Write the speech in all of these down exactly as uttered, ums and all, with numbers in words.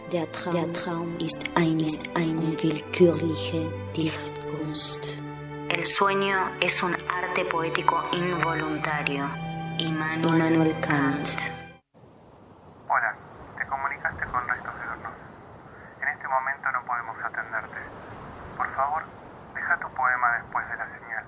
Der Traum, Der Traum ist eine, ist eine willkürliche Dichtkunst. El sueño es un arte poético involuntario. Immanuel, Immanuel Kant. Hola, te comunicaste con Restos Diurnos. En este momento no podemos atenderte. Por favor, deja tu poema después de la señal.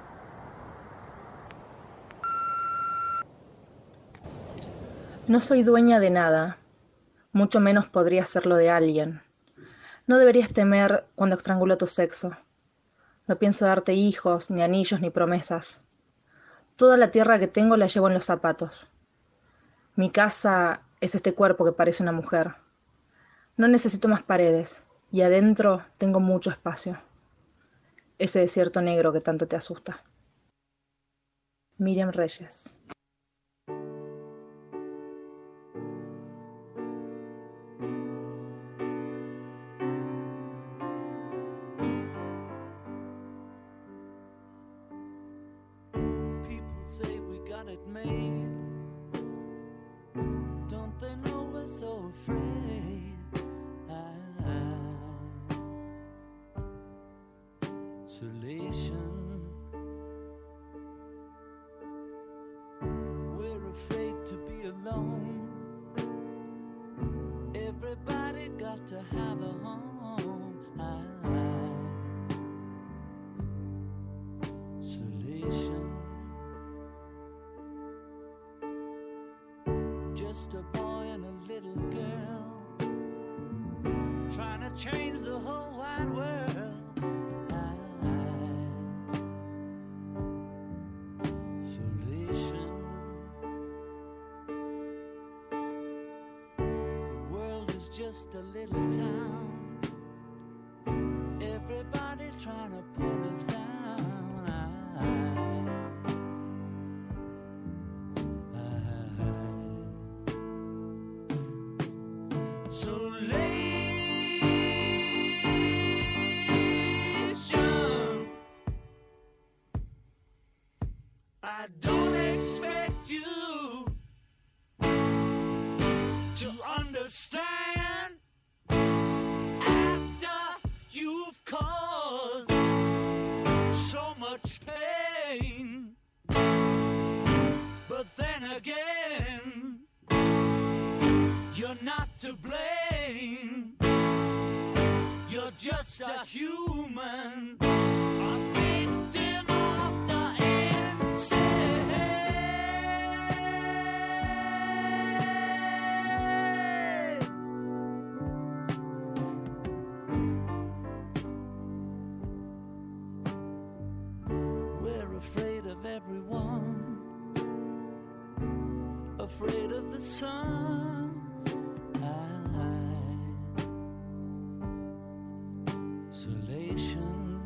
No soy dueña de nada, mucho menos podría serlo de alguien. No deberías temer cuando estrangulo tu sexo. No pienso darte hijos, ni anillos, ni promesas. Toda la tierra que tengo la llevo en los zapatos. Mi casa es este cuerpo que parece una mujer. No necesito más paredes, y adentro tengo mucho espacio. Ese desierto negro que tanto te asusta. Miriam Reyes. It made. Don't they know we're so afraid? Ah, isolation. We're afraid to be alone. Everybody got to have a home. Ah, isolation. Just a boy and a little girl trying to change the whole wide world. Ah, isolation. The world is just a little town. Everybody trying to put us down. Ah, I don't expect you to understand after you've caused so much pain. But then again, you're not to blame. You're just a human, a victim of the insane. We're afraid of everyone, afraid of the sun. Isolation.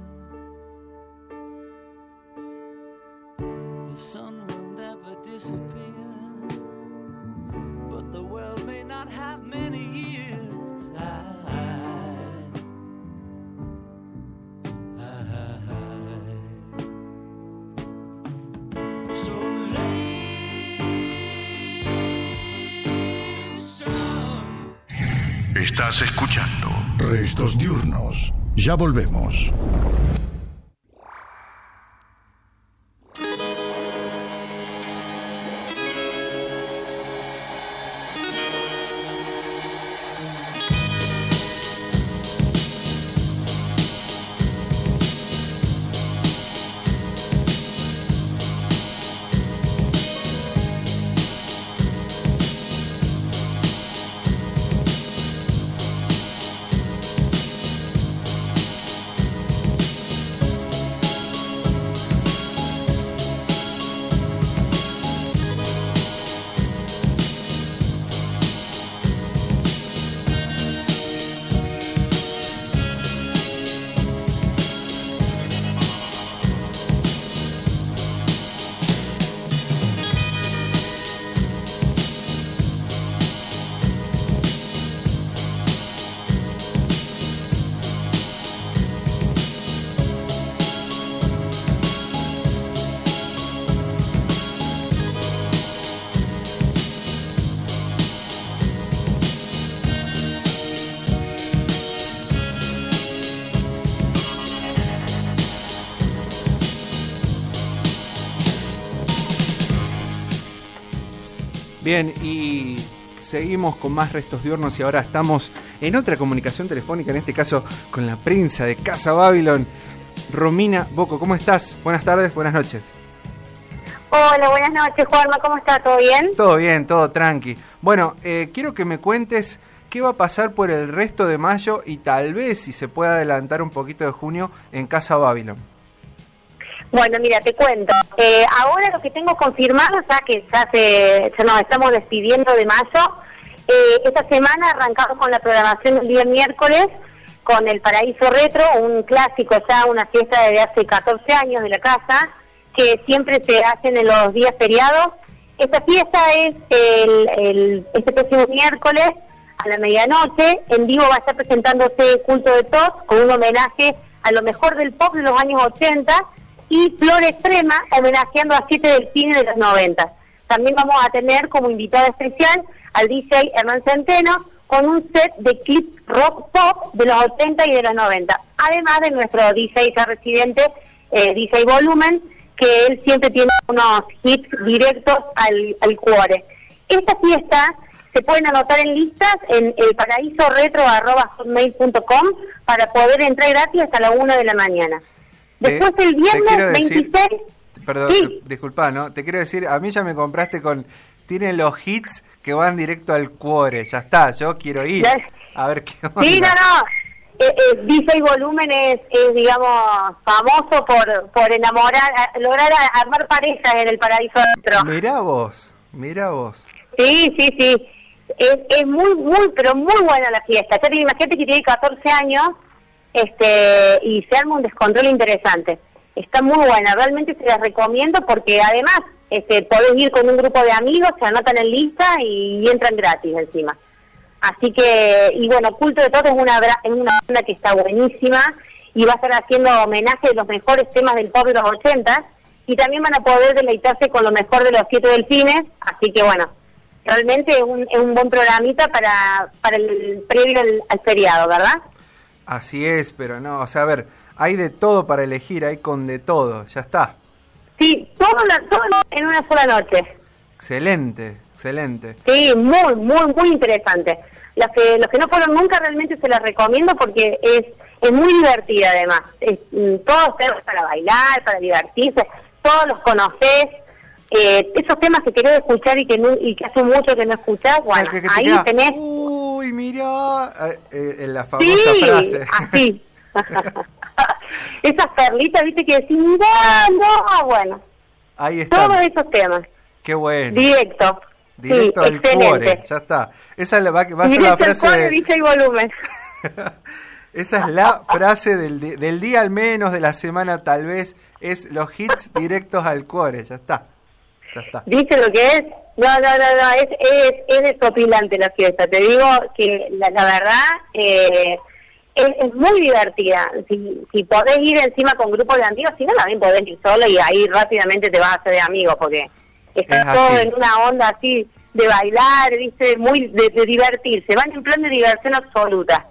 The sun will never disappear, but the world may not have many years. I, I, I, so Estás escuchando Restos Diurnos. Ya volvemos. Bien, y seguimos con más Restos Diurnos y ahora estamos en otra comunicación telefónica, en este caso con la prensa de Casa Babylon, Romina Bocco. ¿Cómo estás? Buenas tardes, buenas noches. Hola, buenas noches, Juanma. ¿Cómo está? ¿Todo bien? Todo bien, todo tranqui. Bueno, eh, quiero que me cuentes qué va a pasar por el resto de mayo y tal vez, si se puede adelantar un poquito de junio, en Casa Babylon. Bueno, mira, te cuento. Eh, ahora lo que tengo confirmado, ya que ya, se, ya nos estamos despidiendo de mayo, eh, esta semana arrancamos con la programación del día miércoles con el Paraíso Retro, un clásico ya, una fiesta desde hace catorce años de la casa, que siempre se hacen en los días feriados. Esta fiesta es el, el este próximo miércoles a la medianoche. En vivo va a estar presentándose Culto de Tos con un homenaje a lo mejor del pop de los años ochenta, y Flor Extrema homenajeando a siete del cine de los noventa. También vamos a tener como invitada especial al D J Hernán Centeno con un set de clip rock pop de los ochenta y de los noventa. Además de nuestro D J ya residente, eh, D J Volumen, que él siempre tiene unos hits directos al, al cuore. Esta fiesta se pueden anotar en listas en el paraíso retro arroba hotmail punto com para poder entrar gratis hasta la una de la mañana. Después el viernes veintiséis... Perdón, sí. disculpa, ¿no? Te quiero decir, a mí ya me compraste con... Tiene los hits que van directo al cuore, ya está, yo quiero ir. A ver qué onda. Sí, no, no. Eh, eh, D J Volumen es, es, digamos, famoso por por enamorar, lograr a, armar parejas en el paraíso retro. Mirá vos, mirá vos. Sí, sí, sí. Es, es muy, muy, pero muy buena la fiesta. Ya te imagínate que tiene catorce años este y se arma un descontrol interesante. Está muy buena, realmente se las recomiendo porque además este podés ir con un grupo de amigos, se anotan en lista y, y entran gratis encima. Así que, y bueno, Culto de Todo es una, es una banda que está buenísima y va a estar haciendo homenaje de los mejores temas del pop de los ochenta y también van a poder deleitarse con lo mejor de los siete delfines, así que bueno, realmente es un, es un buen programita para, para el previo al, al feriado, ¿verdad? Así es, pero no, o sea, a ver, hay de todo para elegir, hay con de todo, ya está. Sí, todo, la, todo en una sola noche. Excelente, excelente. Sí, muy, muy, muy interesante. Los que, los que no fueron nunca realmente se las recomiendo porque es, es muy divertida además. Es, todos temas para bailar, para divertirse, todos los conocés. Eh, esos temas que querés escuchar y que no, y que hace mucho que no escuchás, bueno, que, que ahí queda, tenés... Uy, mirá, eh, eh, la famosa sí, frase. así. Esas perlitas, viste, que decís, mirá, no, bueno. Ahí está. Todos esos temas. Qué bueno. Directo. Directo sí, al excelente. Cuore, ya está. Esa es la, va, va a ser Directo la frase al cuore, de... D J Volumen. Esa es la frase del, del día al menos, de la semana tal vez, es los hits directos al cuore, ya está. Ya está. ¿Viste lo que es? No, no, no, no, es, es, es desopilante la fiesta. Te digo que la, la verdad eh, es, es muy divertida. Si, si podés ir encima con grupos de amigos, si no, también podés ir solo y ahí rápidamente te vas a hacer de amigos porque está todo en una onda así de bailar, ¿viste? Muy de, de divertirse. Van en plan de diversión absoluta.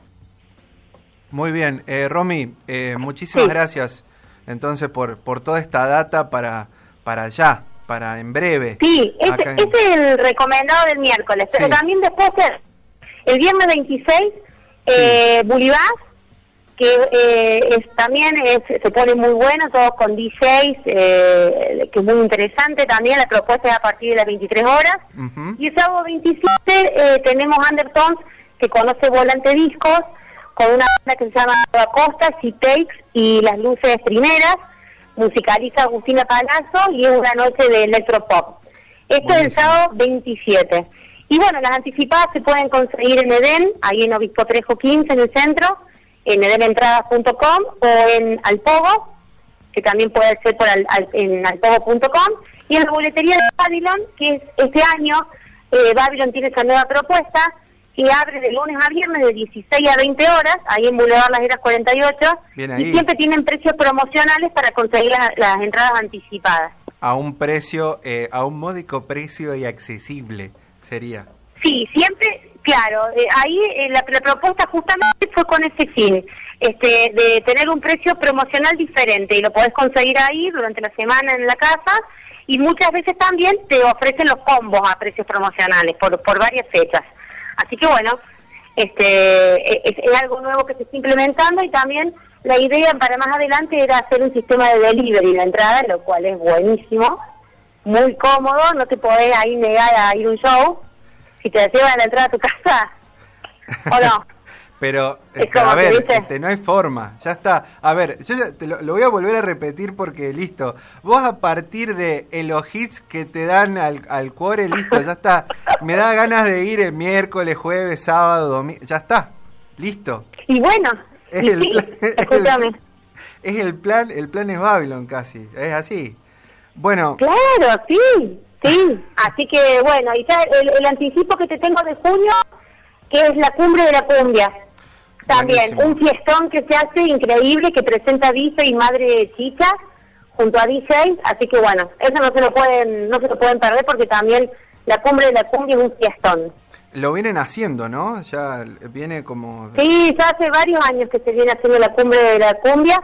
Muy bien. Eh, Romy, eh, muchísimas sí. gracias entonces por, por toda esta data para, para allá. Para en breve. Sí, ese, en... ese es el recomendado del miércoles, pero sí. También después el viernes veintiséis, eh, sí. Bulibás, que eh, es, también es, se pone muy bueno, todos con D Js, eh, que es muy interesante también, la propuesta es a partir de las veintitrés horas, uh-huh. Y el sábado veintisiete eh, tenemos Undertones, que conoce Volante Discos, con una banda que se llama Costa, C-Takes y Las Luces Primeras, musicaliza Agustina Palazzo y es una noche de electropop. Esto Buenísimo. Es el sábado veintisiete. Y bueno, las anticipadas se pueden conseguir en Edén, ahí en Obispo Trejo quince en el centro, en eden entradas punto com o en Alpogo, que también puede ser por al, al, en alpogo punto com, y en la boletería de Babylon, que es este año, eh, Babylon tiene esa nueva propuesta, que abre de lunes a viernes de dieciséis a veinte horas, ahí en Boulevard Las Heras cuarenta y ocho, y siempre tienen precios promocionales para conseguir las, las entradas anticipadas. A un precio, eh, a un módico precio y accesible, sería. Sí, siempre, claro, eh, ahí eh, la, la propuesta justamente fue con ese fin, este, de tener un precio promocional diferente, y lo podés conseguir ahí durante la semana en la casa, y muchas veces también te ofrecen los combos a precios promocionales por, por varias fechas. Así que bueno, este es, es algo nuevo que se está implementando, y también la idea para más adelante era hacer un sistema de delivery de entrada, lo cual es buenísimo, muy cómodo, no te podés ahí negar a ir a un show si te llevan la entrada a tu casa, ¿o no? Pero, eh, a ver, este, no hay forma, ya está. A ver, yo ya te lo, lo voy a volver a repetir porque listo. Vos a partir de eh, los hits que te dan al, al cuore, listo, ya está. Me da ganas de ir el miércoles, jueves, sábado, domingo, ya está, listo. Y bueno, es y el sí, plan, escúchame. Es el, es el plan, el plan es Babylon casi, es así. Bueno. Claro, sí, sí. Así que bueno, y ya el, el anticipo que te tengo de junio, que es la cumbre de la cumbia. También, buenísimo. Un fiestón que se hace increíble, que presenta D J y Madre Chicha junto a D J, así que bueno, eso no se lo pueden no se lo pueden perder, porque también la cumbre de la cumbia es un fiestón. Lo vienen haciendo, ¿no? Ya viene como... Sí, ya hace varios años que se viene haciendo la cumbre de la cumbia,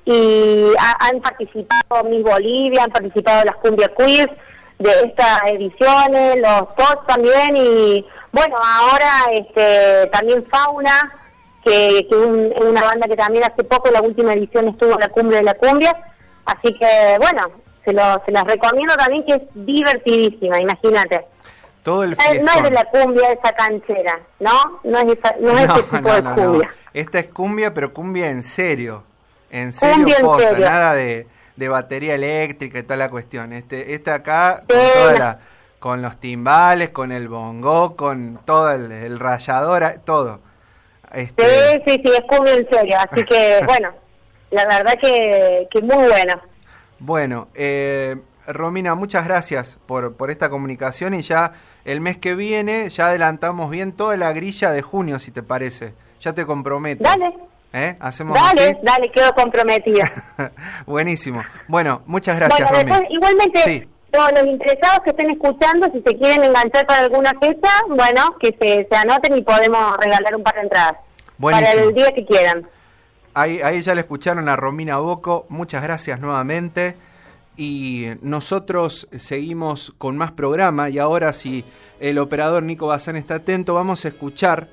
y ha, han participado Miss Bolivia, han participado las Cumbia Queers de estas ediciones, los posts también, y bueno, ahora este también Fauna, que, que un, una banda que también hace poco, la última edición estuvo en la cumbre de la cumbia, así que bueno, se, lo, se las recomiendo también, que es divertidísima, imagínate. Todo el fiestón. No es de la cumbia esa canchera, ¿no? No es, esa, no es no, ese tipo no, de cumbia. No. Esta es cumbia, pero cumbia en serio, en serio, cumbia posta, en serio. Nada de, de batería eléctrica y toda la cuestión. Este, esta acá, sí, con toda la, con los timbales, con el bongo, con todo el, el rallador, todo. Este... Sí, sí, sí, es cumbia en serio, así que, bueno, la verdad que, que muy bueno. Bueno, eh, Romina, muchas gracias por, por esta comunicación, y ya el mes que viene ya adelantamos bien toda la grilla de junio, si te parece. Ya te comprometo. Dale. ¿Eh? ¿Hacemos dale, así? Dale, quedo comprometida. Buenísimo. Bueno, muchas gracias, bueno, Romina. Después, igualmente... Sí. Todos los interesados que estén escuchando, si se quieren enganchar para alguna fecha, bueno, que se, se anoten y podemos regalar un par de entradas. Buenísimo. Para el día que quieran. Ahí, ahí ya le escucharon a Romina Bocco, muchas gracias nuevamente. Y nosotros seguimos con más programa, y ahora, si el operador Nico Bazán está atento, vamos a escuchar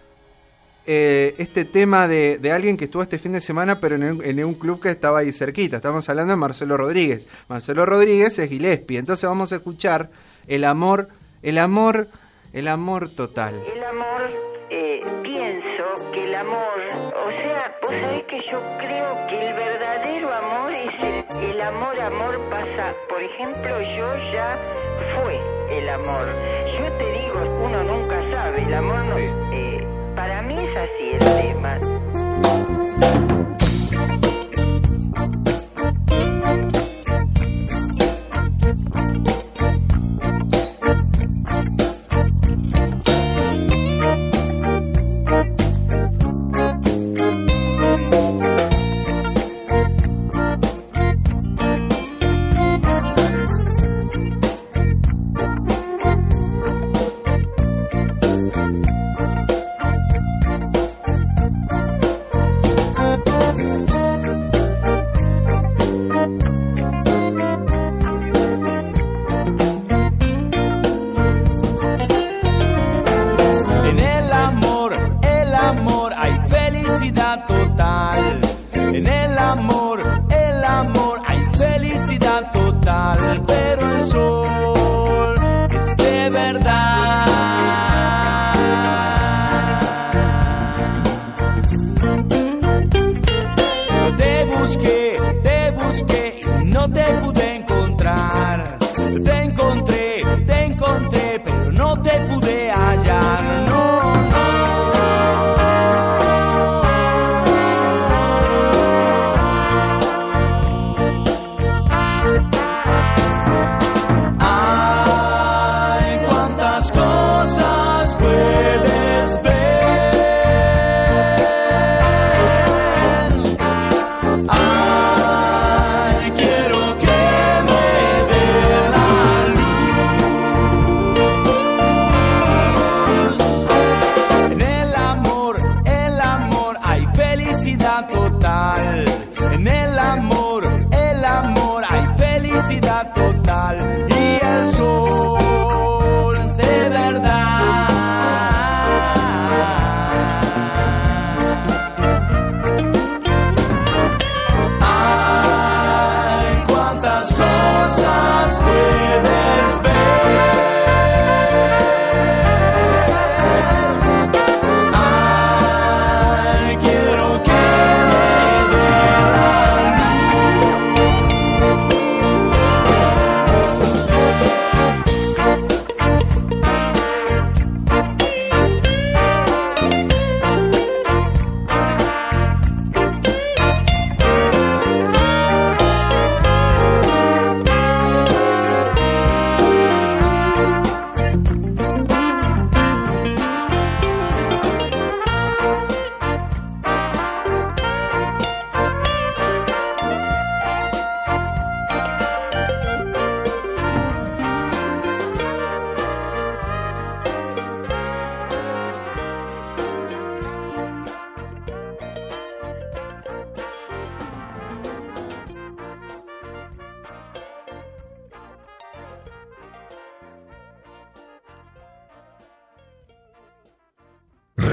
eh, este tema de, de alguien que estuvo este fin de semana, pero en, el, en un club que estaba ahí cerquita. Estamos hablando de Marcelo Rodríguez. Marcelo Rodríguez es Gillespie. Entonces vamos a escuchar el amor, el amor, el amor total. El amor, eh, pienso que el amor, o sea, vos sabés que yo creo que el verdadero amor es el, el amor, amor pasa. Por ejemplo, yo ya fue el amor. Yo te digo, uno nunca sabe, el amor no... Eh, para mí es así el tema.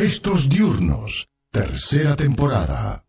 Restos diurnos, tercera temporada.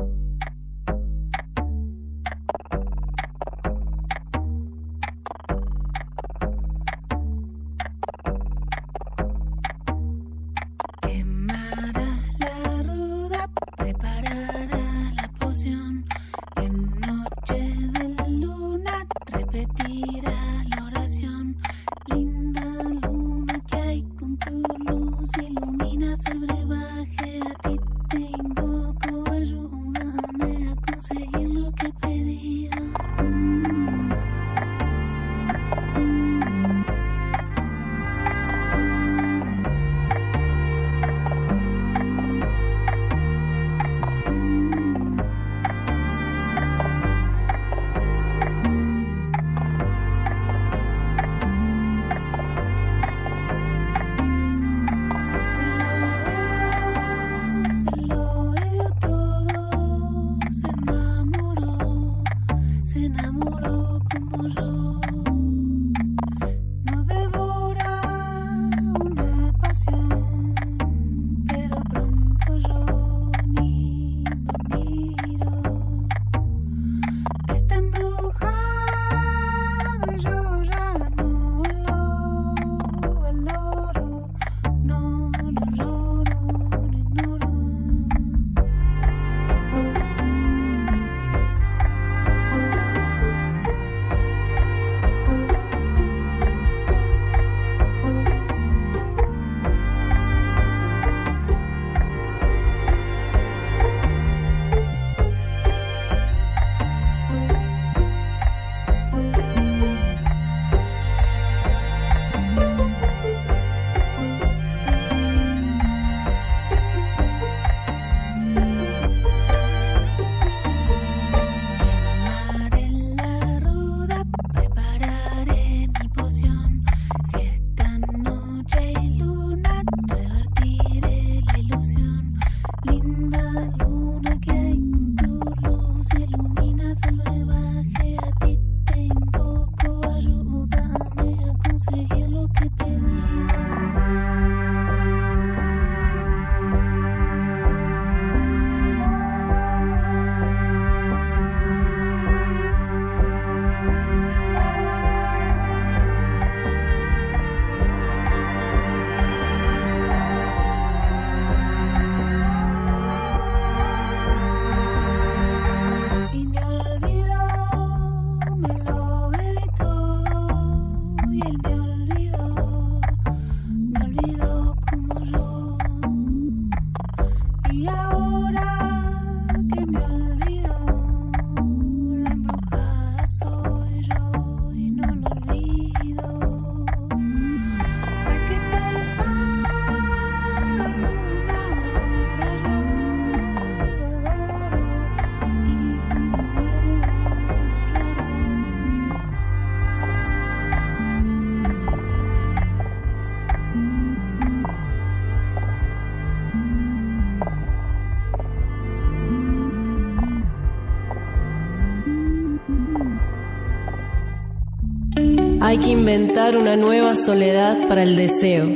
Hay que inventar una nueva soledad para el deseo.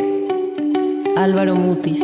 Álvaro Mutis.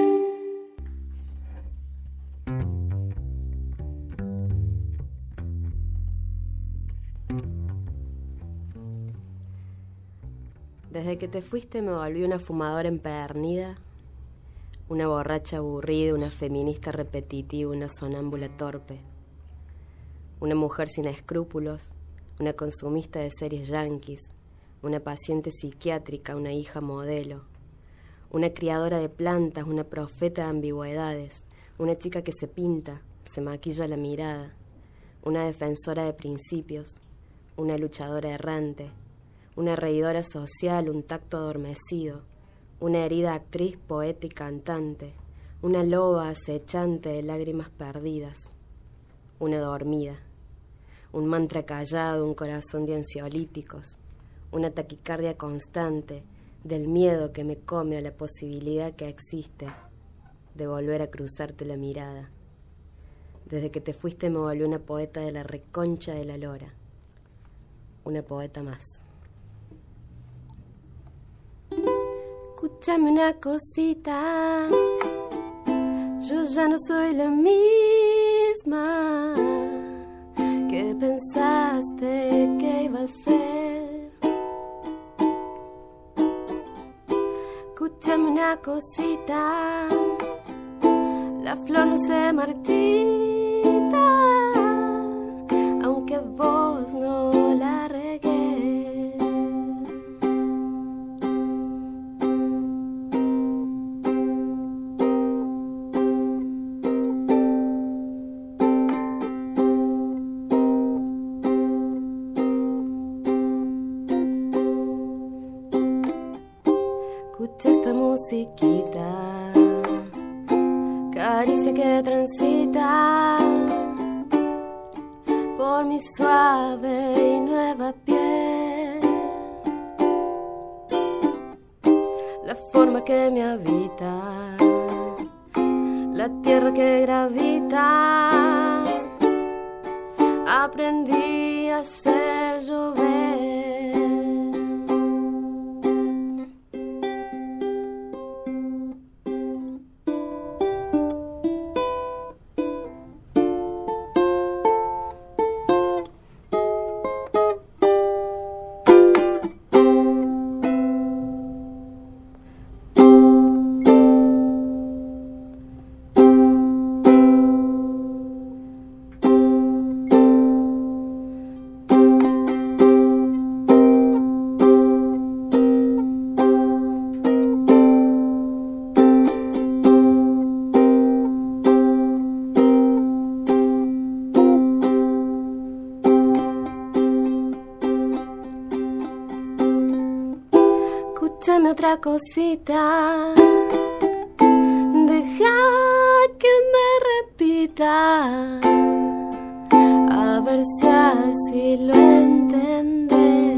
Desde que te fuiste me volví una fumadora empedernida, una borracha aburrida, una feminista repetitiva, una sonámbula torpe, una mujer sin escrúpulos, una consumista de series yanquis, una paciente psiquiátrica, una hija modelo, una criadora de plantas, una profeta de ambigüedades, una chica que se pinta, se maquilla la mirada, una defensora de principios, una luchadora errante, una reidora social, un tacto adormecido, una herida actriz, poeta y cantante, una loba acechante de lágrimas perdidas, una dormida, un mantra callado, un corazón de ansiolíticos, una taquicardia constante del miedo que me come a la posibilidad que existe de volver a cruzarte la mirada. Desde que te fuiste me volví una poeta de la reconcha de la lora, una poeta más. Escúchame una cosita, ya no soy la misma que pensaste que iba a ser. Escúchame una cosita, la flor no se marchita, aunque vos no la regues. Escucha esta musiquita, caricia que transita por mi suave y nueva piel. La forma que me habita, la tierra que gravita, aprendí a hacer llover. Escúchame otra cosita, deja que me repita, a ver si así lo entendés.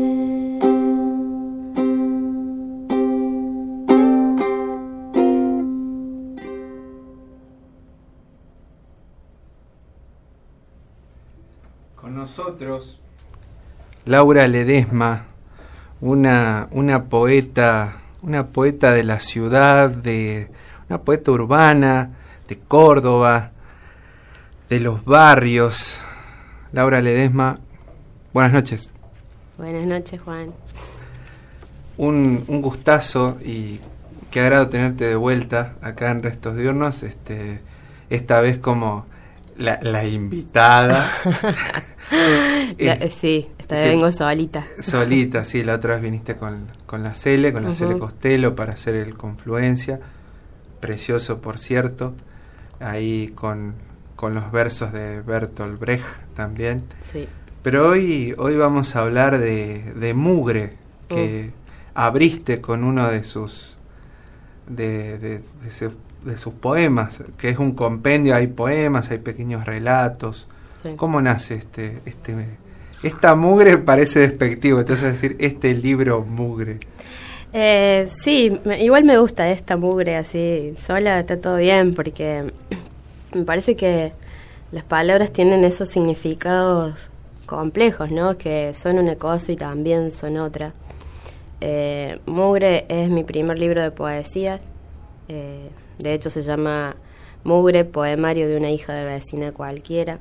Con nosotros, Laura Ledesma, una, una poeta, una poeta de la ciudad, de una poeta urbana, de Córdoba, de los barrios. Laura Ledesma, buenas noches. Buenas noches, Juan. Un, un gustazo y qué agrado tenerte de vuelta acá en Restos Diurnos, este, esta vez como la, la invitada. la, sí, esta vez sí, vengo solita. Solita, sí, la otra vez viniste con, con la Cele, con la uh-huh. Cele Costello para hacer el Confluencia, precioso por cierto, ahí con, con los versos de Bertolt Brecht también. Sí. Pero hoy, hoy vamos a hablar de, de Mugre, que uh. abriste con uno de sus de, de, de, se, de sus poemas, que es un compendio, hay poemas, hay pequeños relatos. Sí. ¿Cómo nace este, este esta mugre? Parece despectivo, entonces decir este libro mugre. Eh, sí, me, igual me gusta esta mugre así, sola está todo bien, porque me parece que las palabras tienen esos significados complejos, ¿no? Que son una cosa y también son otra. Eh, Mugre es mi primer libro de poesías, eh, de hecho se llama Mugre, poemario de una hija de vecina cualquiera.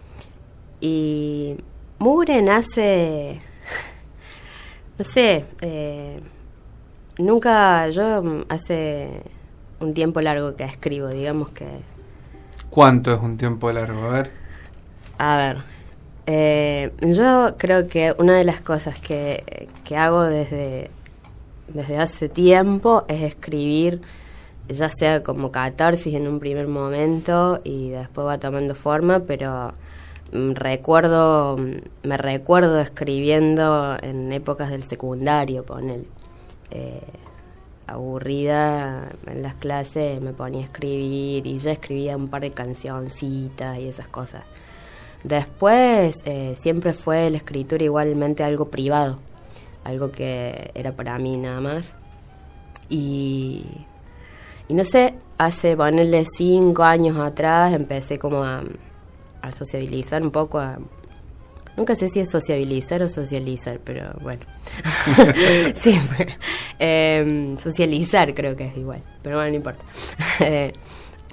Y Mugre nace, no sé, eh, nunca, yo hace un tiempo largo que escribo, digamos que... ¿Cuánto es un tiempo largo? A ver. A ver, eh, yo creo que una de las cosas que, que hago desde, desde hace tiempo es escribir, ya sea como catarsis en un primer momento y después va tomando forma, pero... recuerdo me recuerdo escribiendo en épocas del secundario, ponele, eh, aburrida en las clases me ponía a escribir y ya escribía un par de cancioncitas y esas cosas. Después eh, siempre fue la escritura igualmente algo privado, algo que era para mí nada más, y y no sé, hace ponerle cinco años atrás empecé como a a sociabilizar un poco, a, nunca sé si es sociabilizar o socializar, pero bueno, sí, eh, socializar creo que es igual, pero bueno, no importa.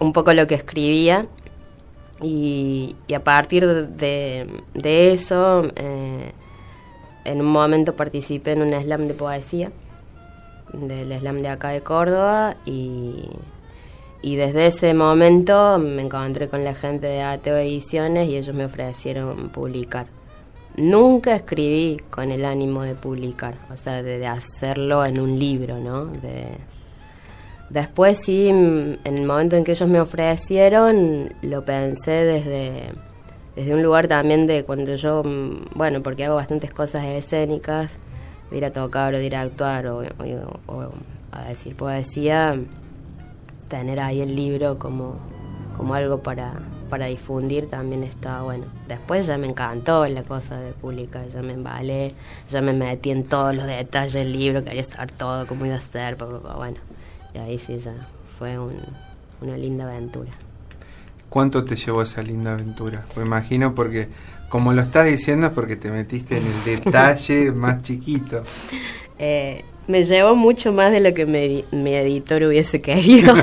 un poco lo que escribía. Y, y a partir de, de eso, eh, en un momento participé en un slam de poesía, del slam de acá de Córdoba, y, y desde ese momento me encontré con la gente de Ateo Ediciones y ellos me ofrecieron publicar. Nunca escribí con el ánimo de publicar, o sea, de, de hacerlo en un libro, ¿no? De, después sí, en el momento en que ellos me ofrecieron, lo pensé desde, desde un lugar también de cuando yo, bueno, porque hago bastantes cosas escénicas, de ir a tocar o de ir a actuar o, o, o a decir poesía, tener ahí el libro como, como algo para, para difundir también está bueno. Después ya me encantó la cosa de publicar, ya me embalé, ya me metí en todos los detalles del libro, quería saber todo, cómo iba a ser, bueno. Y ahí sí ya fue un, una linda aventura. ¿Cuánto te llevó esa linda aventura? Me imagino porque, como lo estás diciendo, es porque te metiste en el detalle más chiquito. Eh, me llevó mucho más de lo que me, mi editor hubiese querido.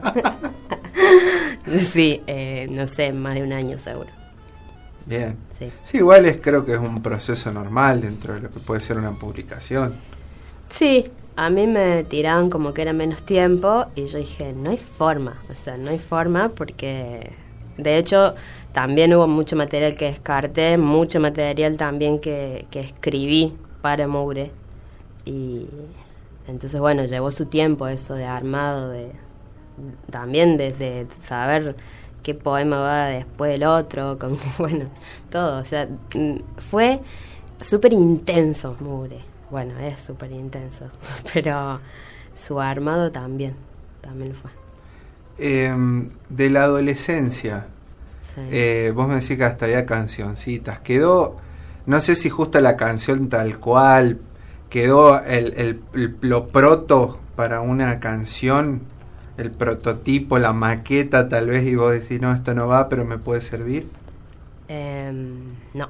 Sí, eh, no sé, más de un año seguro. Bien. Sí. Sí, igual es, creo que es un proceso normal dentro de lo que puede ser una publicación. Sí. A mí me tiraban como que era menos tiempo y yo dije, no hay forma, o sea, no hay forma porque de hecho también hubo mucho material que descarté, mucho material también que, que escribí para Mugre y entonces bueno, llevó su tiempo eso de armado, de también desde saber qué poema va después del otro, con, bueno, todo, o sea, fue súper intenso Mugre. Bueno, es súper intenso, pero su armado también, también lo fue. Eh, de la adolescencia, sí. eh, vos me decís que hasta había cancioncitas, quedó, no sé si justo la canción tal cual, quedó el, el, el, lo proto para una canción, el prototipo, la maqueta tal vez, y vos decís, no, esto no va, pero me puede servir. Eh, no.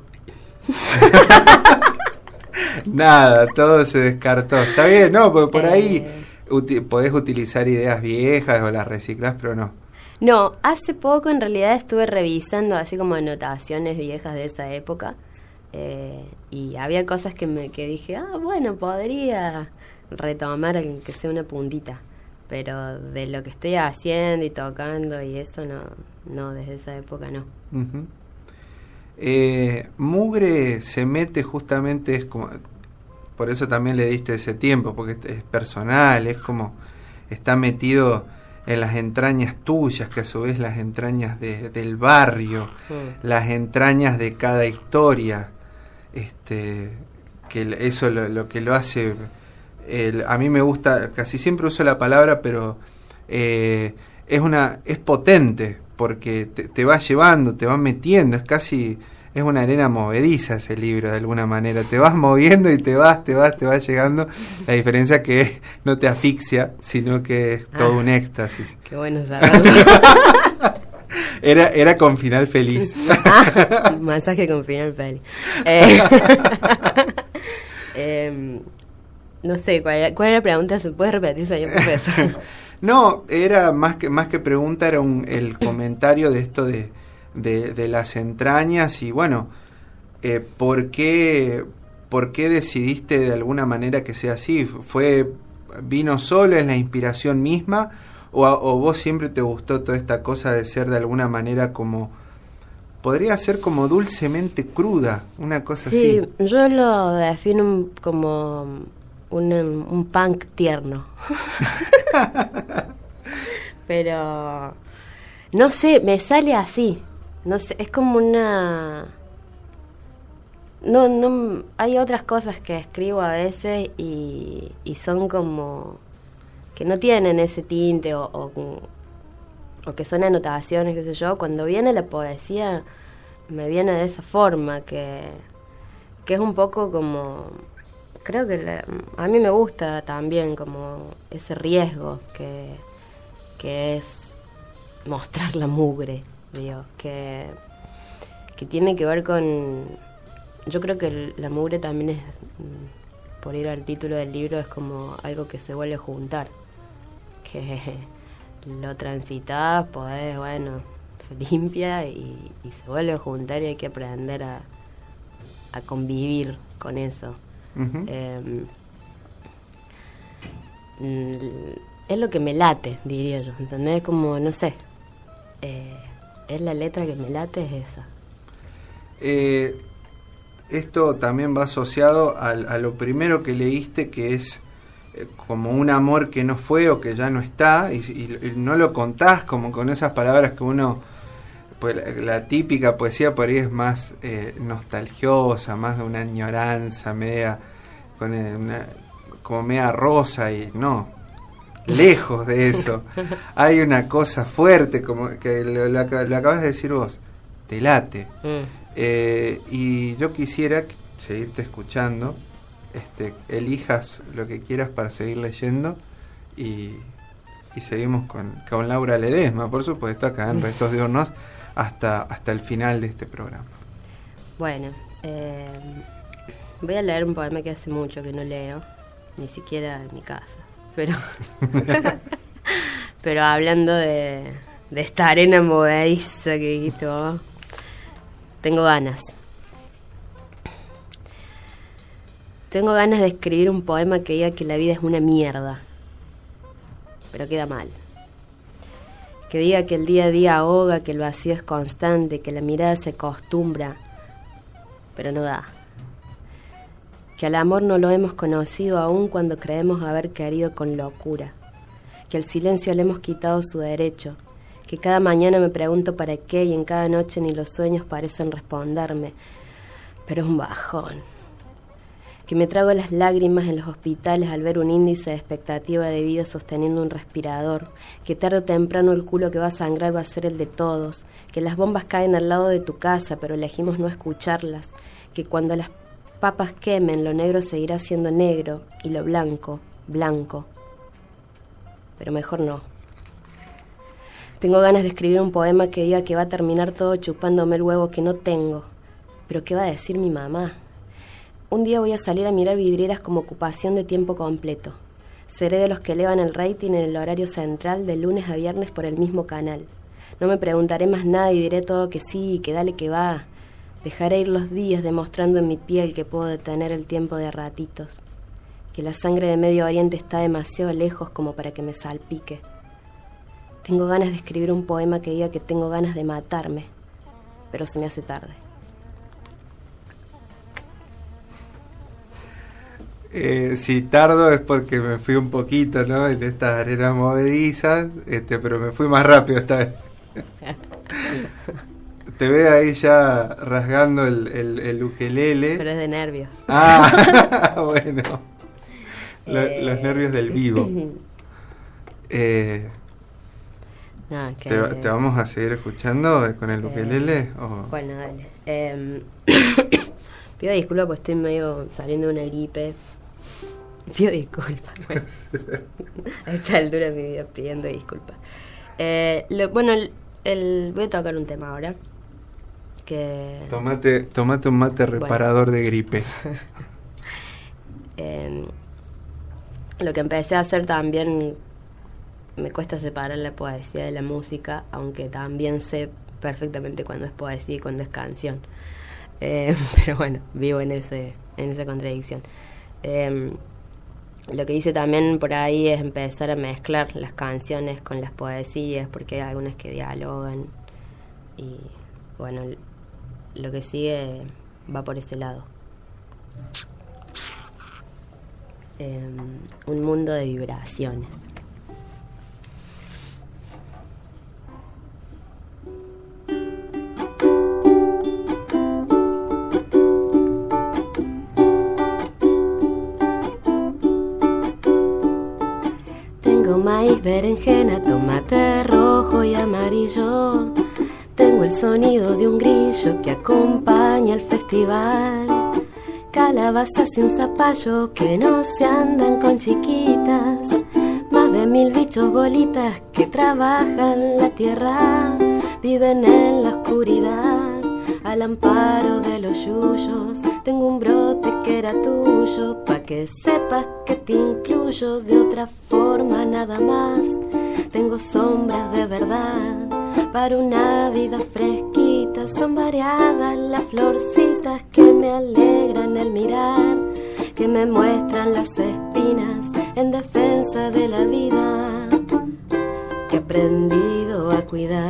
Nada, todo se descartó. Está bien, no, porque por eh... ahí uti- podés utilizar ideas viejas o las reciclás, pero no. No, hace poco en realidad estuve revisando así como anotaciones viejas de esa época eh, y había cosas que me que dije, ah, bueno, podría retomar que sea una puntita, pero de lo que estoy haciendo y tocando y eso no, no desde esa época no. Uh-huh. Eh, Mugre se mete justamente, es como, por eso también le diste ese tiempo, porque es personal, es como está metido en las entrañas tuyas, que a su vez las entrañas de, del barrio, mm. las entrañas de cada historia, este, que eso lo, lo que lo hace, el, a mí me gusta, casi siempre uso la palabra, pero eh, es una, es potente, porque te, te va llevando, te va metiendo, es casi, es una arena movediza ese libro de alguna manera, te vas moviendo y te vas, te vas, te vas llegando, la diferencia que no te asfixia, sino que es todo ah, un éxtasis. Qué bueno saberlo. era, era con final feliz. Ah, masaje con final feliz. Eh, eh, no sé, ¿cuál, ¿cuál era la pregunta? ¿Se puede repetir, señor profesor? No, era más que más que pregunta, era un, el comentario de esto de, de, de las entrañas y bueno, eh, ¿por qué, ¿por qué decidiste de alguna manera que sea así? ¿Fue, vino solo, en la inspiración misma o, o vos siempre te gustó toda esta cosa de ser de alguna manera como, podría ser como dulcemente cruda, una cosa sí, así? Sí, yo lo defino como... Un, un punk tierno. Pero no sé, me sale así. No sé, es como una no no hay otras cosas que escribo a veces y, y son como que no tienen ese tinte o, o, o que son anotaciones, qué sé yo. Cuando viene la poesía me viene de esa forma que que es un poco como creo que la, a mí me gusta también como ese riesgo que, que es mostrar la mugre, digo, que, que tiene que ver con... Yo creo que el, la mugre también es, por ir al título del libro, es como algo que se vuelve a juntar, que lo transitas, podés, bueno, se limpia y, y se vuelve a juntar y hay que aprender a, a convivir con eso. Uh-huh. eh, es lo que me late, diría yo, ¿entendés? Como, no sé, eh, es la letra que me late, es esa. Eh, esto también va asociado a, a lo primero que leíste, que es eh, como un amor que no fue o que ya no está, y, y, y no lo contás como con esas palabras que uno, pues la, la típica poesía por ahí es más eh, nostalgiosa, más de una añoranza, media, con eh, una, como media rosa, y no, lejos de eso. Hay una cosa fuerte, como que lo, lo, lo acabas de decir vos, te late. Mm. Eh, y yo quisiera seguirte escuchando, este, elijas lo que quieras para seguir leyendo, y, y seguimos con, con Laura Ledesma, por supuesto, acá en Restos Diurnos, hasta, hasta el final de este programa. Bueno, eh, voy a leer un poema que hace mucho que no leo, ni siquiera en mi casa, pero pero hablando de, de esta arena movediza que dijiste vos, tengo ganas. Tengo ganas de escribir un poema que diga que la vida es una mierda, pero queda mal. Que diga que el día a día ahoga, que el vacío es constante, que la mirada se acostumbra, pero no da. Que al amor no lo hemos conocido aún cuando creemos haber querido con locura. Que al silencio le hemos quitado su derecho. Que cada mañana me pregunto para qué y en cada noche ni los sueños parecen responderme. Pero es un bajón. Que me trago las lágrimas en los hospitales al ver un índice de expectativa de vida sosteniendo un respirador. Que tarde o temprano el culo que va a sangrar va a ser el de todos. Que las bombas caen al lado de tu casa, pero elegimos no escucharlas. Que cuando las papas quemen, lo negro seguirá siendo negro y lo blanco, blanco. Pero mejor no. Tengo ganas de escribir un poema que diga que va a terminar todo chupándome el huevo que no tengo. Pero ¿qué va a decir mi mamá? Un día voy a salir a mirar vidrieras como ocupación de tiempo completo. Seré de los que elevan el rating en el horario central de lunes a viernes por el mismo canal. No me preguntaré más nada y diré todo que sí, que dale que va. Dejaré ir los días demostrando en mi piel que puedo detener el tiempo de ratitos. Que la sangre de Medio Oriente está demasiado lejos como para que me salpique. Tengo ganas de escribir un poema que diga que tengo ganas de matarme, pero se me hace tarde. Eh, si tardo es porque me fui un poquito, ¿no? En estas arenas movedizas, este, pero me fui más rápido esta vez. Te veo ahí ya rasgando el, el, el ukelele. Pero es de nervios. Ah, bueno. Lo, eh... Los nervios del vivo. Eh, no, que... ¿te, ¿Te vamos a seguir escuchando con el ukelele? Eh... O... Bueno, dale. Eh, pido disculpas porque estoy medio saliendo de una gripe. Pido disculpas. Bueno, a esta altura de mi vida pidiendo disculpas. Eh, lo, bueno, el, el, voy a tocar un tema ahora. Que... Tomate, tomate un mate reparador bueno. de gripes. eh, lo que empecé a hacer también, me cuesta separar la poesía de la música, aunque también sé perfectamente cuándo es poesía y cuándo es canción. Eh, pero bueno, vivo en ese en esa contradicción. Eh, lo que hice también por ahí es empezar a mezclar las canciones con las poesías, porque hay algunas que dialogan y bueno, lo que sigue va por ese lado. Eh, un mundo de vibraciones. Tengo maíz, berenjena, tomate rojo y amarillo. Tengo el sonido de un grillo que acompaña el festival. Calabazas y un zapallo que no se andan con chiquitas. Más de mil bichos bolitas que trabajan la tierra. Viven en la oscuridad, al amparo de los yuyos. Tengo un brote que era tuyo, pa' que sepas que te incluyo de otra forma nada más. tengo sombras de verdad. Para una vida fresquita son variadas las florcitas que me alegran el mirar, que me muestran las espinas en defensa de la vida que he aprendido a cuidar.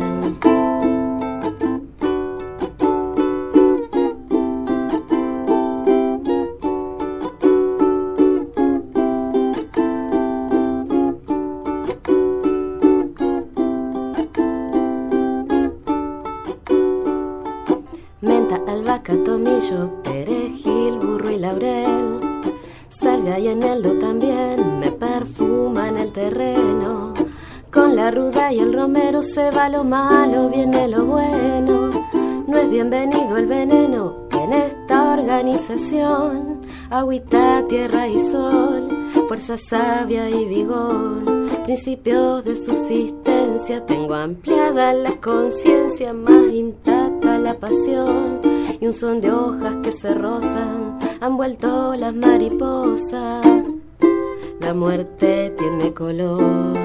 Tomillo, perejil, burro y laurel, salvia y eneldo también me perfuman el terreno. Con la ruda y el romero se va lo malo, viene lo bueno. No es bienvenido el veneno en esta organización. Agüita, tierra y sol, fuerza, savia y vigor, principios de subsistencia. Tengo ampliada la conciencia, más intacta la pasión, y un son de hojas que se rozan han vuelto las mariposas. La muerte tiene color.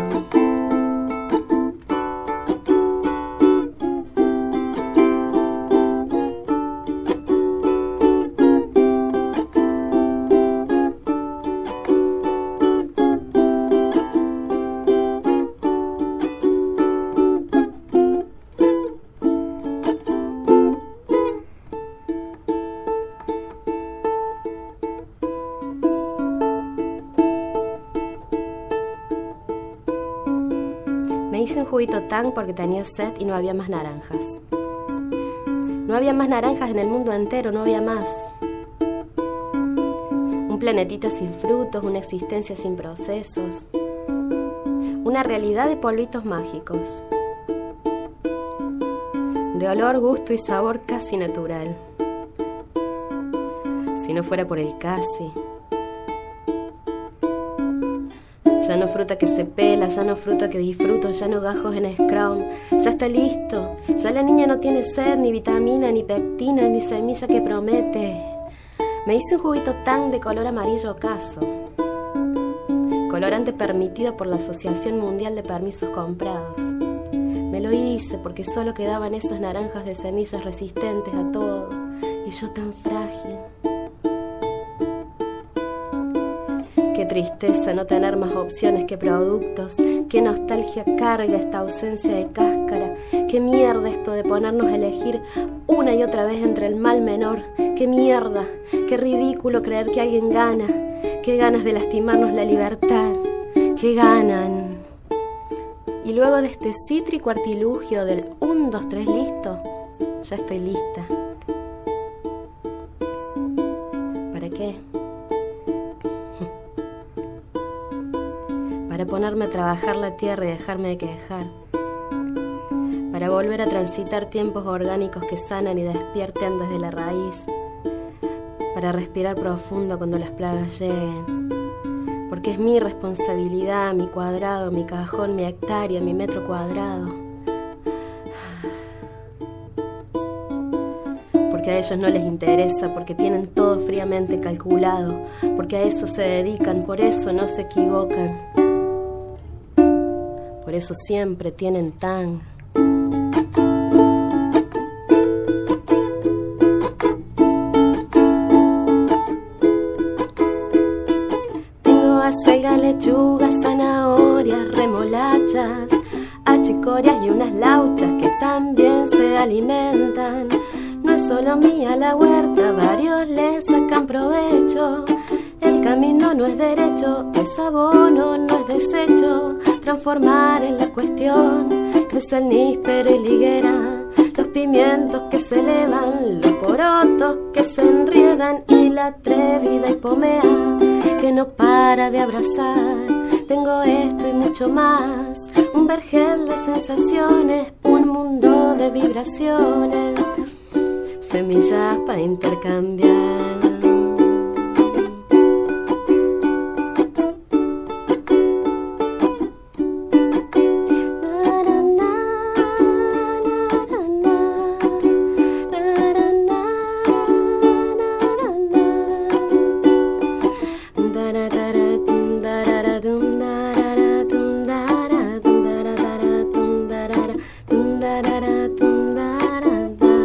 Juguito tan porque tenía sed y no había más naranjas. No había más naranjas en el mundo entero, no había más. Un planetita sin frutos, una existencia sin procesos, una realidad de polvitos mágicos, de olor, gusto y sabor casi natural. Si no fuera por el casi. Ya no fruta que se pela, ya no fruta que disfruto, ya no gajos en scrum, ya está listo, ya la niña no tiene sed, ni vitamina, ni pectina, ni semilla que promete. Me hice un juguito tan de color amarillo ocaso, colorante permitido por la Asociación Mundial de Permisos Comprados. Me lo hice porque solo quedaban esas naranjas de semillas resistentes a todo, y yo tan frágil. Qué tristeza no tener más opciones que productos. Qué nostalgia carga esta ausencia de cáscara. Qué mierda esto de ponernos a elegir una y otra vez entre el mal menor. Qué mierda, qué ridículo creer que alguien gana. Qué ganas de lastimarnos la libertad. Qué ganan. Y luego de este cítrico artilugio del un, dos, tres, listo, ya estoy lista. ¿Para qué? Para ponerme a trabajar la tierra y dejarme de quejar, para volver a transitar tiempos orgánicos que sanan y despierten desde la raíz, para respirar profundo cuando las plagas lleguen, porque es mi responsabilidad, mi cuadrado, mi cajón, mi hectárea, mi metro cuadrado, porque a ellos no les interesa, porque tienen todo fríamente calculado, porque a eso se dedican, por eso no se equivocan. Por eso siempre tienen tan. Tengo acelga, lechugas, zanahorias, remolachas, achicorias y unas lauchas que también se alimentan. No es solo mía la huerta, varios le sacan provecho. El camino no es derecho, es abono, no es desecho. Transformar es la cuestión. Crece el níspero y liguera, los pimientos que se elevan, los porotos que se enriedan y la atrevida hipomea que no para de abrazar. Tengo esto y mucho más, un vergel de sensaciones, un mundo de vibraciones, semillas para intercambiar. Da da da da da da da da da da da da da darara, tum, darara.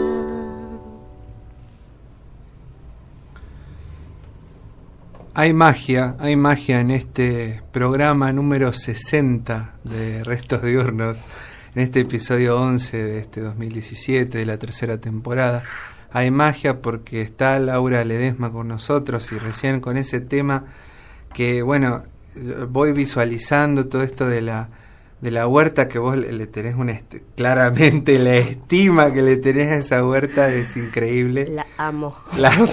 Hay magia, hay magia en este programa número sesenta de Restos Diurnos, en este episodio once de este dos mil diecisiete, de la tercera temporada. Hay magia porque está Laura Ledesma con nosotros y recién con ese tema que, bueno, voy visualizando todo esto de la de la huerta, que vos le, le tenés una est- claramente la estima que le tenés a esa huerta es increíble. La amo. La amo.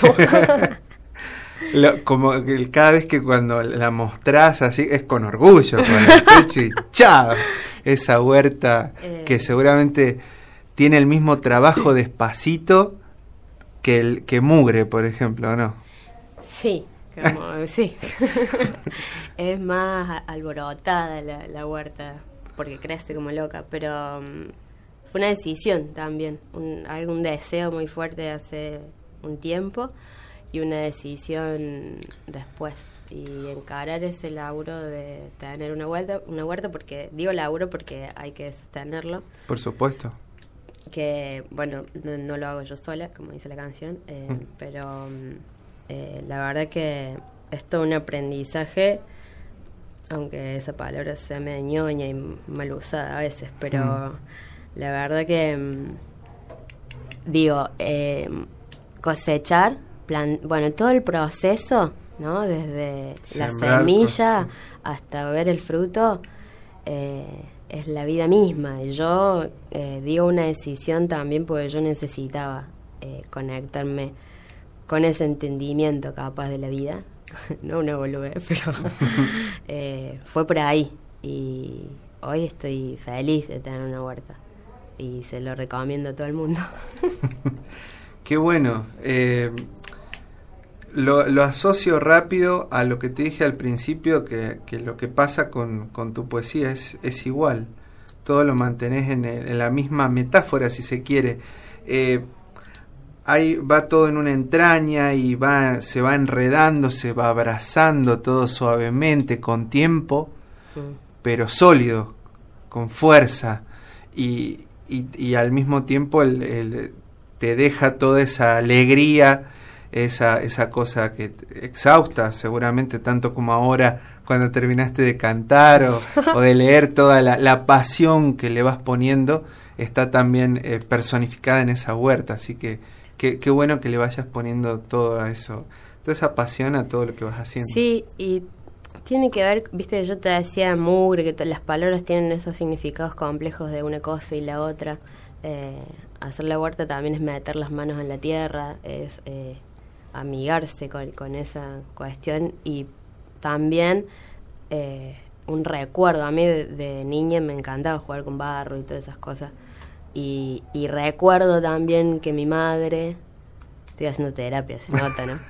Lo, como que cada vez que cuando la mostrás así es con orgullo, con el pecho hinchado, esa huerta eh. que seguramente tiene el mismo trabajo despacito que el que mugre, por ejemplo, ¿no? Sí, como, sí. Es más alborotada la, la huerta porque crece como loca, pero um, fue una decisión también, un, algún deseo muy fuerte hace un tiempo y una decisión después, y encarar ese laburo de tener una huerta, una huerta porque digo laburo porque hay que sostenerlo. Por supuesto. Que, bueno, no, no lo hago yo sola, como dice la canción, eh, mm. pero eh, la verdad que es todo un aprendizaje, aunque esa palabra sea medio ñoña y mal usada a veces, pero mm. la verdad que, digo, eh, cosechar, plan, bueno, todo el proceso, ¿no? Desde Sembrar, la semilla pues, sí. hasta ver el fruto, eh, es la vida misma. Yo eh, digo una decisión también porque yo necesitaba eh, conectarme con ese entendimiento capaz de la vida. No una boludez, pero eh, fue por ahí. Y hoy estoy feliz de tener una huerta. Y se lo recomiendo a todo el mundo. Qué bueno. Eh, lo, lo asocio rápido a lo que te dije al principio, que, que lo que pasa con, con tu poesía es, es igual. Todo lo mantenés en, el, en la misma metáfora, si se quiere. Eh, ahí va todo en una entraña y va, se va enredando, se va abrazando todo suavemente, con tiempo, mm. pero sólido, con fuerza. Y, y, y al mismo tiempo el, el, te deja toda esa alegría, esa esa cosa que exhausta seguramente tanto como ahora cuando terminaste de cantar o, o de leer, toda la, la pasión que le vas poniendo está también eh, personificada en esa huerta, así que qué bueno que le vayas poniendo todo eso, toda esa pasión a todo lo que vas haciendo. Sí, y tiene que ver, viste, yo te decía mugre, que t- las palabras tienen esos significados complejos de una cosa y la otra. Eh, hacer la huerta también es meter las manos en la tierra, es eh, amigarse con, con esa cuestión, y también eh, un recuerdo. A mí de, de niña me encantaba jugar con barro y todas esas cosas, y, y recuerdo también que mi madre, estoy haciendo terapia, se nota, ¿no?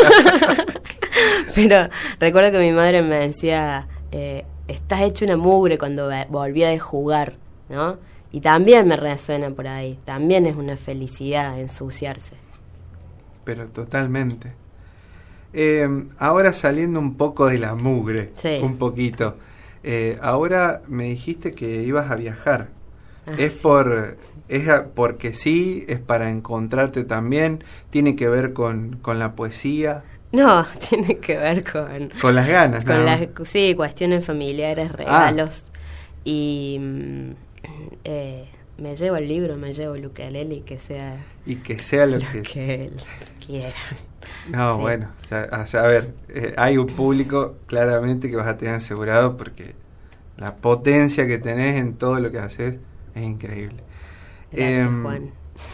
Pero recuerdo que mi madre me decía, eh, estás hecho una mugre, cuando volvía de jugar, ¿no? Y también me resuena por ahí, también es una felicidad ensuciarse. Pero totalmente. Eh, ahora saliendo un poco de la mugre, sí. un poquito. Eh, ahora me dijiste que ibas a viajar. Ah, es sí. por es a, porque sí, es para encontrarte también, tiene que ver con, con la poesía. No, tiene que ver con... Con las ganas, con ¿no? las, sí, cuestiones familiares, regalos. Ah. Y eh, me llevo el libro, me llevo el ukelele, que sea... Y que sea lo, lo que... que él quiera. No, sí. bueno, ya, o sea, a ver, eh, hay un público claramente que vas a tener asegurado, porque la potencia que tenés en todo lo que haces es increíble. Gracias, eh, Juan.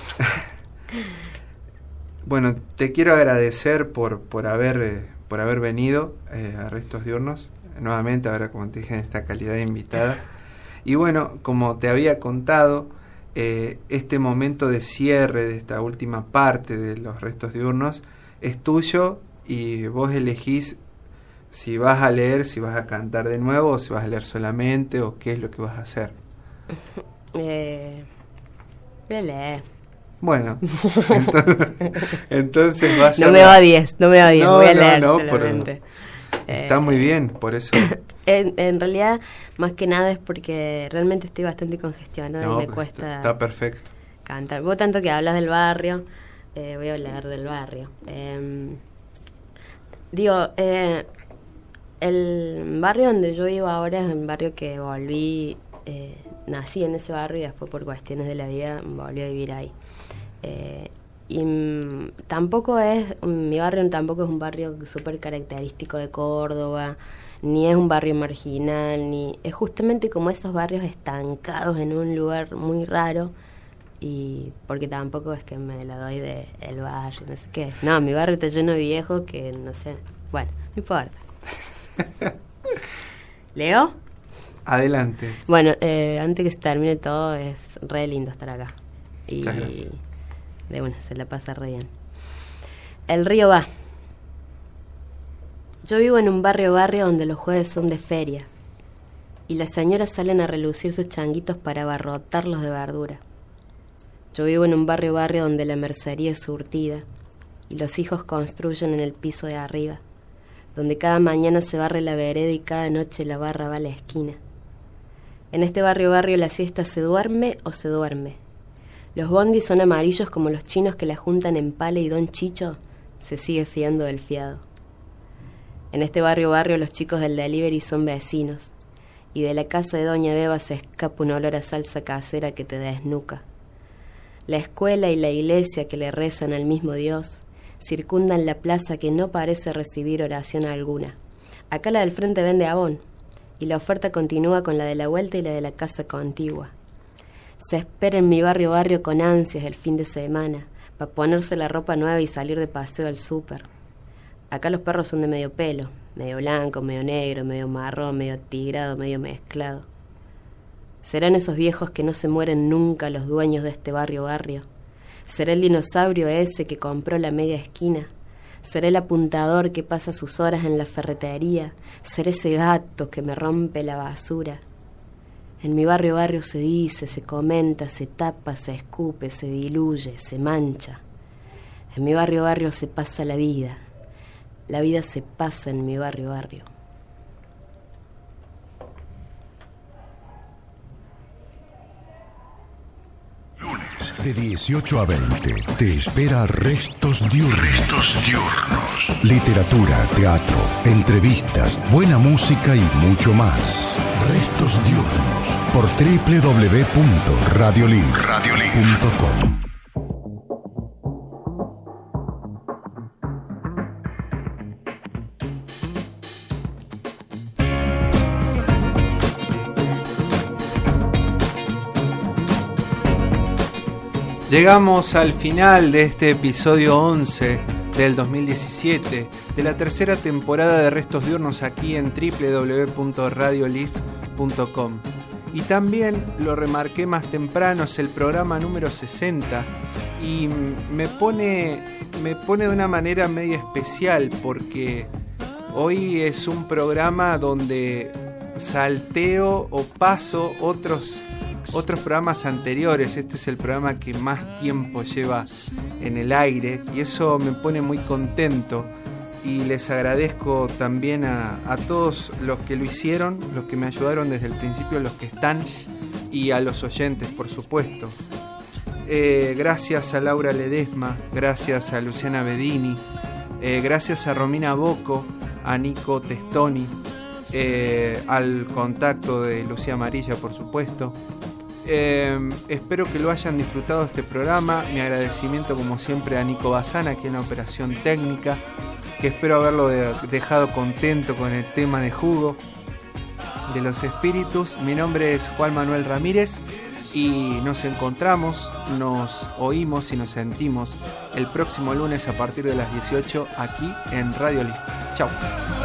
Bueno, te quiero agradecer por por haber eh, por haber venido eh, a Restos Diurnos nuevamente, ahora como te dije en esta calidad de invitada. Y bueno, como te había contado, eh, este momento de cierre de esta última parte de los Restos Diurnos es tuyo, y vos elegís si vas a leer, si vas a cantar de nuevo, o si vas a leer solamente, o qué es lo que vas a hacer. Eh, voy a leer. Bueno, entonces, entonces vas no a... me odies, no me odies, no, voy a no, leer no, solamente. Está Eh, muy bien, por eso. En, en realidad, más que nada es porque realmente estoy bastante congestionada No, y me pero cuesta Está perfecto. cantar. Vos tanto que hablas del barrio, eh, voy a hablar del barrio. Eh, digo, eh, el barrio donde yo vivo ahora es un barrio que volví, eh, nací en ese barrio y después por cuestiones de la vida volví a vivir ahí. Eh, y mm, tampoco es, mi barrio tampoco es un barrio súper característico de Córdoba, ni es un barrio marginal, ni es justamente como esos barrios estancados en un lugar muy raro, y porque tampoco es que me la doy de el barrio, no sé qué. No, mi barrio está lleno de viejos que no sé, bueno, no importa. ¿Leo? Adelante. Bueno, eh, antes que se termine todo, es re lindo estar acá. Y Muchas gracias. de una, se la pasa re bien. El río va. Yo vivo en un barrio barrio donde los jueves son de feria y las señoras salen a relucir sus changuitos para abarrotarlos de verdura. Yo vivo en un barrio barrio donde la mercería es surtida y los hijos construyen en el piso de arriba, donde cada mañana se barre la vereda y cada noche la barra va a la esquina. En este barrio barrio la siesta se duerme o se duerme. Los bondis son amarillos como los chinos que la juntan en Pale y Don Chicho se sigue fiando del fiado. En este barrio barrio los chicos del delivery son vecinos y de la casa de Doña Beba se escapa un olor a salsa casera que te desnuca. La escuela y la iglesia que le rezan al mismo Dios circundan la plaza que no parece recibir oración alguna. Acá la del frente vende abón y la oferta continúa con la de la vuelta y la de la casa contigua. Se espera en mi barrio barrio con ansias el fin de semana para ponerse la ropa nueva y salir de paseo al súper. Acá los perros son de medio pelo, medio blanco, medio negro, medio marrón, medio tigrado, medio mezclado. ¿Serán esos viejos que no se mueren nunca los dueños de este barrio barrio? ¿Será el dinosaurio ese que compró la media esquina? ¿Será el apuntador que pasa sus horas en la ferretería? ¿Será ese gato que me rompe la basura? En mi barrio barrio se dice, se comenta, se tapa, se escupe, se diluye, se mancha. En mi barrio barrio se pasa la vida. La vida se pasa en mi barrio barrio. De dieciocho a veinte te espera Restos Diurnos. Restos Diurnos. Literatura, teatro, entrevistas, buena música y mucho más. Restos Diurnos por doble u doble u doble u punto radiolink punto com. Llegamos al final de este episodio once del dos mil diecisiete de la tercera temporada de Restos Diurnos aquí en doble u doble u doble u punto radiolif punto com. Y también lo remarqué más temprano, es el programa número sesenta y me pone, me pone de una manera medio especial porque hoy es un programa donde salteo o paso otros otros programas anteriores. Este es el programa que más tiempo lleva en el aire y eso me pone muy contento y les agradezco también a, a todos los que lo hicieron, los que me ayudaron desde el principio, los que están y a los oyentes, por supuesto. Eh, gracias a Laura Ledesma, gracias a Luciana Bedini, eh, gracias a Romina Bocco, a Nico Testoni, eh, al contacto de Lucía Amarilla, por supuesto. Eh, espero que lo hayan disfrutado este programa. Mi agradecimiento como siempre a Nico Bazán aquí en la operación técnica, que espero haberlo de, dejado contento con el tema de Jugo de los espíritus. Mi nombre es Juan Manuel Ramírez y nos encontramos, nos oímos y nos sentimos el próximo lunes a partir de las dieciocho aquí en Radio Life. Chao.